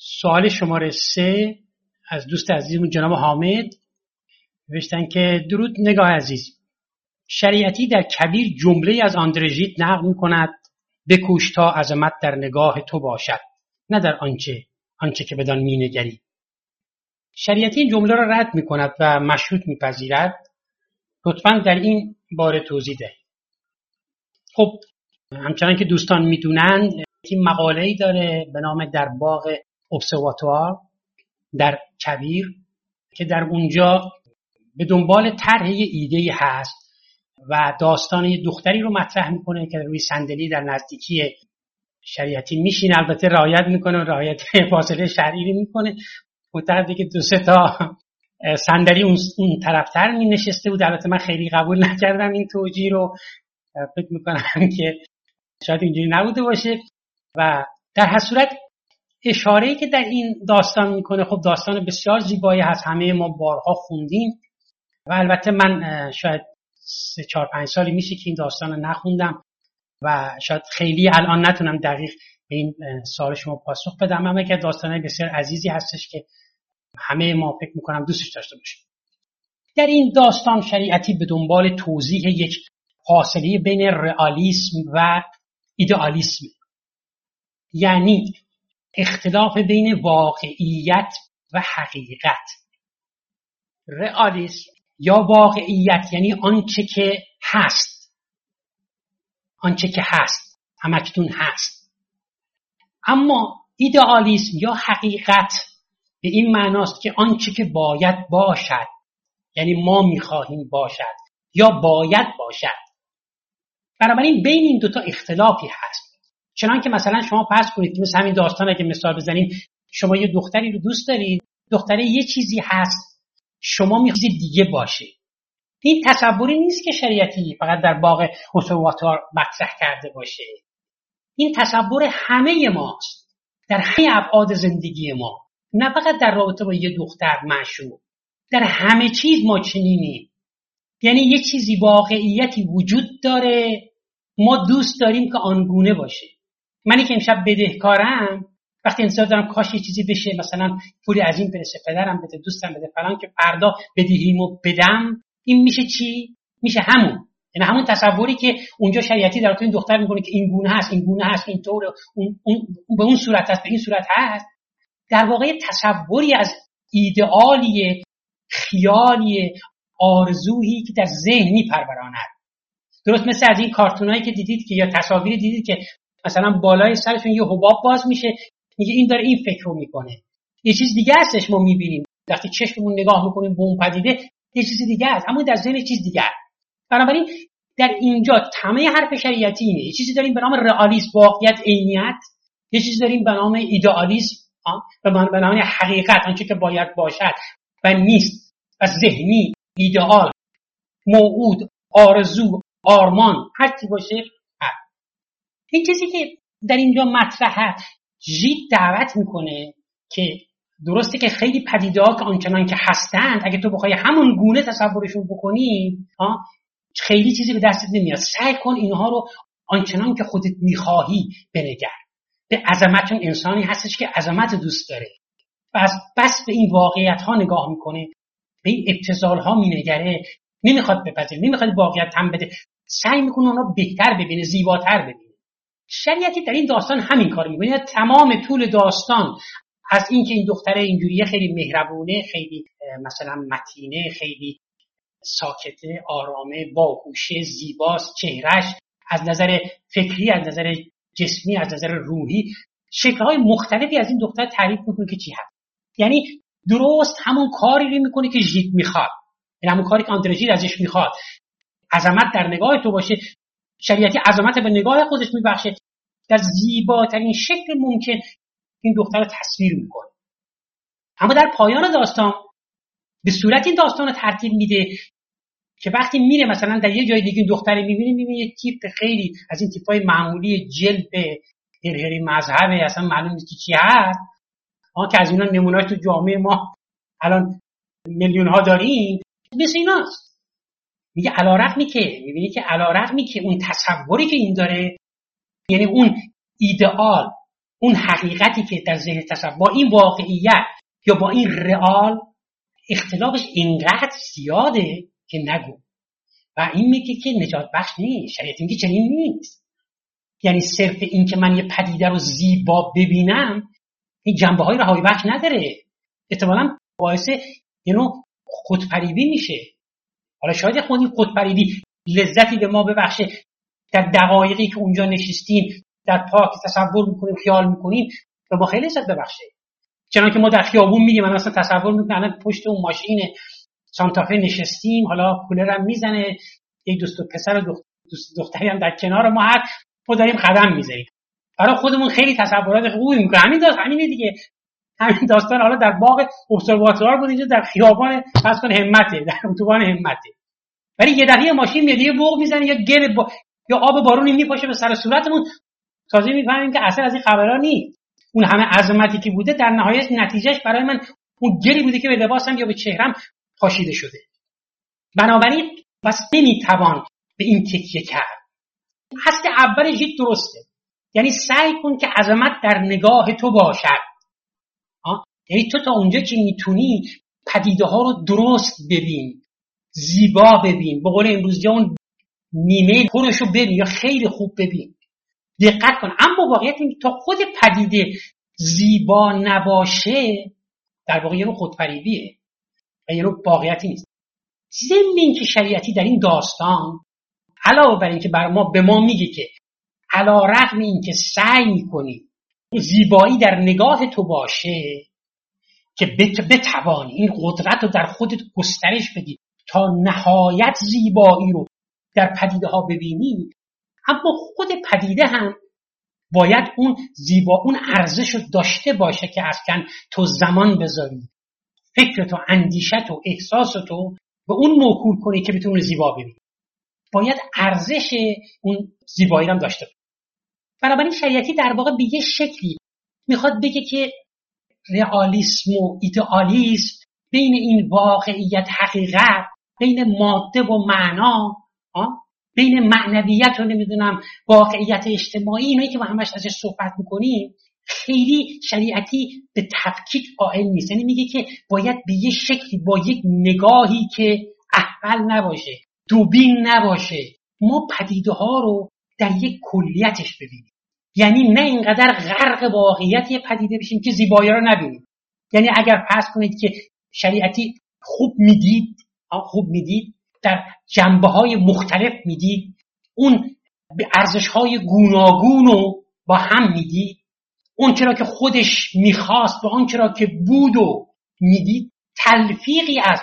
سوال شماره 3 از دوست عزیزمون جناب حامد نوشتن که درود نگاه عزیز، شریعتی در کبیر جمله از آندره ژید نقل می‌کند بکوش تا عظمت در نگاه تو باشد نه در آنچه که بدان می‌نگری. شریعتی این جمله را رد می‌کند و مشروط می‌پذیرد. لطفاً در این باره توضیح دهید. خب همچنان که دوستان می‌دونند این مقاله‌ای داره به نام در باغ ابسرواتوار در کبیر که در اونجا به دنبال طرح یه ایده‌ای هست و داستان یه دختری رو مطرح میکنه که روی صندلی در نزدیکی شریعتی میشینه، البته رعایت میکنه، رعایت فاصله شرعی میکنه. متأسفانه که 2-3 تا صندلی اون طرفتر می نشسته بود. البته من خیلی قبول نکردم این توجیه رو، فکر میکنم که شاید اینجوری نبوده باشه. و در هر صورت اشاره‌ای که در این داستان میکنه خب داستان بسیار زیبایی هست، همه ما بارها خوندیم و البته من شاید 3-4-5 سالی میشه که این داستان رو نخوندم و شاید خیلی الان نتونم دقیق به این سوال شما پاسخ بدم، اما که داستانای بسیار عزیزی هستش که همه ما فکر میکنم دوستش داشته باشیم. در این داستان شریعتی به دنبال توضیح یک فاصله بین رئالیسم و ایدئالیسم، یعنی اختلاف بین واقعیت و حقیقت. رئالیسم یا واقعیت یعنی آنچه که هست، آنچه که هست همکنون هست. اما ایدئالیسم یا حقیقت به این معناست که آنچه که باید باشد، یعنی ما میخواهیم باشد یا باید باشد. بنابراین بین این دوتا اختلافی هست. چنانکه مثلا شما فرض کنید که مثل همین داستانه که مثال بزنیم، شما یه دختری رو دوست دارید، دختره یه چیزی هست، شما میخواید دیگه باشه. این تصوری نیست که شریعتی فقط در باغ ابسرواتوار مطرح کرده باشه. این تصور همه ماست در همه ابعاد زندگی ما، نه فقط در رابطه با یه دختر معشوق، در همه چیز ما چنینیم. یعنی یه چیزی واقعیتی وجود داره، ما دوست داریم که آنگونه باشه. منی که امشب بدهکارم، وقتی انتظار دارم کاش یه چیزی بشه، مثلا پولی از این برسه، پدرم بده، دوستم بده، فلان، که فردا بدهیمو بدم. این میشه چی؟ میشه همون، یعنی همون تصوری که اونجا شریعتی در این دختر میکنه که این گونه هست، این گونه هست، این طور، اون به اون صورت هست، به این صورت هست. در واقع تصوری از ایدئالی، خیالی، آرزویی که در ذهن میپروراند. درست مثل از این کارتونایی که دیدید که یا تصاویری دیدید که مثلا بالای سرشون یه حباب باز میشه، میگه این داره این فکر رو میکنه. یه چیز دیگه هستش ما میبینیم وقتی چشممون نگاه میکنیم به اون پدیده، یه چیز دیگه است، اما در ذهن چیز دیگه است. بنابراین در اینجا تمام حرف شریعتی اینه. یه چیزی داریم به نام رئالیسم، واقعیت، عینیت، یه چیزی داریم به نام ایدئالیسم، به نام حقیقت، آنچه که باید باشد و نیست، و ذهنی، ایدئال، موعود، آرزو، آرمان، هر چی باشه هست. این چیزی که در اینجا مطرحه، ژید دعوت میکنه که درسته که خیلی پدیده‌ها که آنچنان که هستند اگه تو بخوای همون گونه تصورشون بکنی خیلی چیزی به دستت نمیاد. سعی کن اینها رو آنچنان که خودت میخواهی بنگر. به عظمت، اون انسانی هستش که عظمت دوست داره و بس به این واقعیت ها نگاه میکنه، به این ابتذال ها مینگره، نمیخواد بپذیره، نمیخواد واقعیت تن بده، سعی میکنه اونا بهتر ببینه، زیباتر ببینه. شریعتی در این داستان همین کار میکنه. تمام طول داستان از این که این دختره اینجوریه، خیلی مهربونه، خیلی مثلا متینه، خیلی ساکته، آرامه، باهوشه، زیباست، چهرش از نظر فکری، از نظر جسمی، از نظر روحی شکل‌های مختلفی از این دختر تعریف میکنه که چی هست. یعنی درست همون کاری رو میکنه که ژید میخواد، یعنی همون کاری که آندره ژید ازش میخواد. عظمت در نگاه تو باشه. شریعتی عظمت به نگاه خودش میبخشه، در زیباترین شکل ممکن این دختر رو تصویر میکنه. اما در پایان داستان به صورت این داستان رو ترتیب میده که وقتی میره مثلا در یه جای دیگه این دختر میبینه یه تیپ خیلی از این تیپای معمولی، جلب، هرهری مذهبه، اصلا معلوم نیست چی هست، که از اینا نمونه‌اش تو جامعه ما الان میلیون ها داریم، مثل ایناست. میگه علی‌رغمی که میبینی که علی‌رغمی که اون تصوری که این داره، یعنی اون ایدئال، اون حقیقتی که در ذهن تصور با این واقعیت یا با این رئال اختلافش اینقدر زیاده که نگو. و این میگه که نجات بخش نیست. شریعت میگه چنین نیست. یعنی صرف این که من یه پدیده رو زیبا ببینم این جنبه های رهایی بخش نداره، احتمالاً باعث یه نوع خودپریبی میشه. حالا شاید خود این خودپریبی لذتی به ما ببخشه در دقایقی که اونجا نشستیم در پارک تصور میکنیم خیال میکنیم به ما خیلی لذت ببخشه. چنانکه ما در خیابون میگیم من اصلا تصور میکنم الان پشت اون ماشین سانتافه نشستیم، حالا کولرم میزنه، یک دوست و پسر و دختری هم در کنار ما هست، ما داریم قدم میزنیم، برای خودمون خیلی تصورات خوبی میکنیم. همینه دیگه. همین داستان حالا در باغ ابزرواتوار بود، اینجا در خیابان فرض کن همته، در اتوبان همته. ولی یه دفعه ماشین میاد یه بوق میزنه یا گل یا آب بارونی میپاشه به سر صورتمون، تازه میفهمیم که اصلا از این خبرا نیست. اون همه عظمتی که بوده در نهایت نتیجهش برای من اون گلی بوده که به لباسم یا به چهرم پاشیده شده. بنابراین بس نمیتوان به این تکیه کرد. اصل اولش درسته، یعنی سعی کن که عظمت در نگاه تو باشد. یعنی تو تا اونجا که میتونی پدیده ها رو درست ببین، زیبا ببین، به قول امروزی اون نیمه پرشو ببین یا خیلی خوب ببین، دقت کن. اما واقعیت این تا خود پدیده زیبا نباشه در واقع یه رو خودفریبیه و یه رو واقعیتی نیست. ضمن این که شریعتی در این داستان علاوه بر این که بر ما به ما میگه که علی‌رغم این که سعی میکنی زیبایی در نگاه تو باشه که بتوانی این قدرت رو در خودت گسترش بدی تا نهایت زیبایی رو در پدیده ها ببینی، اما خود پدیده هم باید اون زیبا اون ارزش رو داشته باشه که اصلا تو زمان بذاری فکرت و اندیشت و احساست رو به اون موکول کنی که بتونی زیبا ببینی. باید ارزش اون زیبایی رو هم داشته باشه. بنابراین شریعتی در واقع به یه شکلی میخواد بگه که رئالیسم و ایدئالیسم بین این واقعیت حقیقت، بین ماده و معنا، بین معنویت و نمیدونم واقعیت اجتماعی، اینایی که ما همش ازش صحبت میکنیم، خیلی شریعتی به تفکیک قائل نیست. یعنی میگه که باید به یه شکلی با یک نگاهی که احول نباشه، دوبین نباشه، ما پدیده ها رو در یک کلیتش ببینیم. یعنی نه اینقدر غرق واقعیت یه پدیده بشیم که زیبایی رو نبینیم. یعنی اگر فرض کنید که شریعتی خوب میدید در جنبه‌های مختلف میدید، اون به ارزش‌های گوناگون رو با هم میدید، اون چرا که خودش میخواست و آن چرا که بود و میدید، تلفیقی از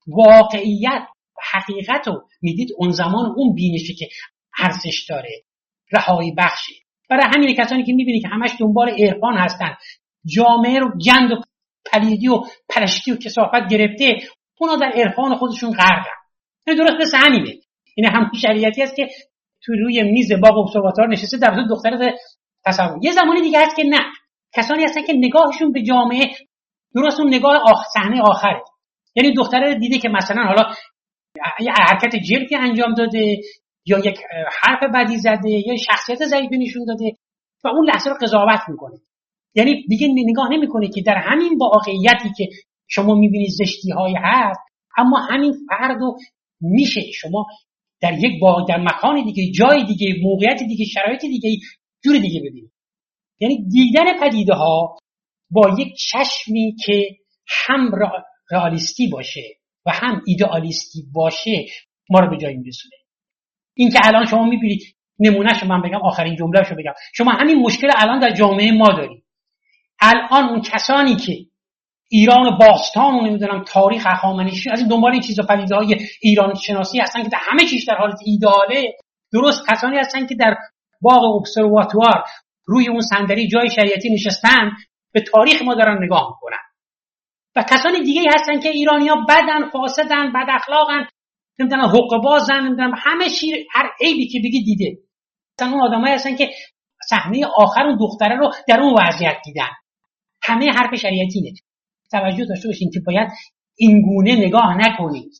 واقعیت و حقیقت رو میدید، اون زمان اون بینشه که ارزش داره، رهایی بخشه. برای همین کسانی که میبینی که همش دنبال عرفان هستن، جامعه رو گند و پلیدی و پرشتی و کثافت گرفته، اونا در عرفان خودشون غرقن. درست مثل همینه. این همون شریعتی است که تو روی میز باغ ابزرواتوار نشسته در حضور دختر تصور. یه زمانی دیگه هست که نه، کسانی هستن که نگاهشون به جامعه درست اون نگاه صحنه آخره. یعنی دختره دیده که مثلا حالا یه حرکت جرمی انجام داده یا یک حرف بدی زده یا شخصیت ضعیفی نشون داده و اون لحظه رو قضاوت میکنه. یعنی دیگه نگاه نمیکنه که در همین واقعیتی که شما میبینید زشتی‌های هست، اما همین فردو میشه شما در یک در مکان دیگه، جای دیگه، موقعیت دیگه، شرایط دیگه، جور دیگه ببینید. یعنی دیدن پدیده ها با یک چشمی که هم رئالیستی باشه و هم ایدئالیستی باشه ما رو به جایی میرسونه. این که الان شما میبینید، نمونهشو من بگم، آخرین جملهشو بگم، شما همین مشکل الان در جامعه ما دارید. الان اون کسانی که ایران باستان و نمیدونم تاریخ هخامنشی از این دنبال این چیزا پدیده‌های ایران شناسی هستن که در همه چیز در حالت ایدئاله، درست کسانی هستن که در باغ ابزرواتوار روی اون صندلی جای شریعتی نشستن به تاریخ ما دارن نگاه میکنن. و کسانی دیگه هستن که ایرانی‌ها بدن، فاسدن، بد اخلاقن، نمیدونم حقه‌بازن، نمیدونم همه چی، هر عیبی که بگی دیده. مثلا اون آدمایی هستن که صحنه آخر اون دختره رو در اون وضعیت دیدن. همه حرف شریعتی نه. توجه داشته باشین که باید این گونه نگاه نکنید.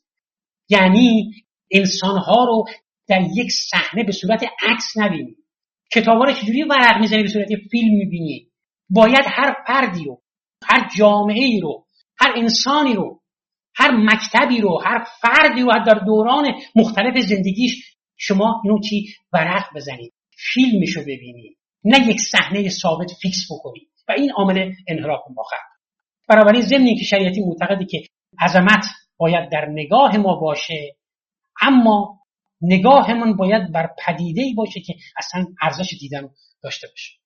یعنی انسان‌ها رو در یک صحنه به صورت عکس نبینید. کتابا رو چجوری ورق می‌زنی به صورت فیلم می‌بینی؟ باید هر فردی رو، هر جامعه‌ای رو، هر انسانی رو، هر مکتبی رو، هر فردی رو در دوران مختلف زندگیش شما اینو چی ورق بزنید، فیلمشو ببینید، نه یک صحنه ثابت فیکس بکنید و این عامل انحراف مخ. بنابراین ضمن اینکه شریعتی معتقده که عظمت باید در نگاه ما باشه، اما نگاهمون باید بر پدیده‌ای باشه که اصلا ارزش دیدن داشته باشه.